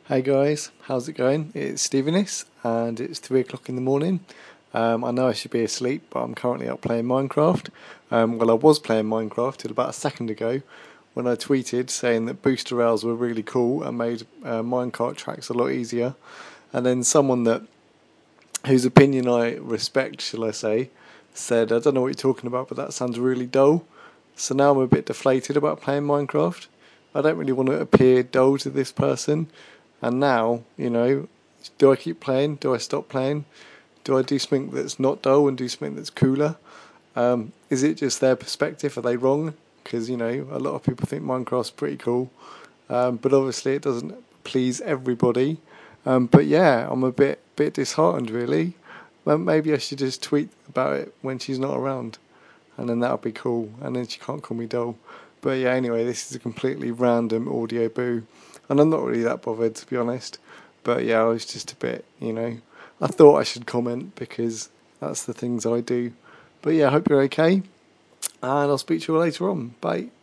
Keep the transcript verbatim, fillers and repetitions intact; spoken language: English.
Hey guys, how's it going? It's Stevenis and it's three o'clock in the morning. Um, I know I should be asleep, but I'm currently up playing Minecraft. Um, well, I was playing Minecraft till about a second ago when I tweeted saying that booster rails were really cool and made uh, minecart tracks a lot easier. And then someone that whose opinion I respect, shall I say, said, I don't know what you're talking about, but that sounds really dull. So now I'm a bit deflated about playing Minecraft. I don't really want to appear dull to this person. And now, you know, do I keep playing? Do I stop playing? Do I do something that's not dull and do something that's cooler? Um, is it just their perspective? Are they wrong? Because, you know, a lot of people think Minecraft's pretty cool. Um, but obviously it doesn't please everybody. Um, but yeah, I'm a bit bit disheartened really. Well, maybe I should just tweet about it when she's not around, and then that'll be cool. And then she can't call me dull. But yeah, anyway, this is a completely random audio boo, and I'm not really that bothered to be honest. But yeah, I was just a bit, you know, I thought I should comment because that's the things I do. But yeah, I hope you're okay, and I'll speak to you later on. Bye.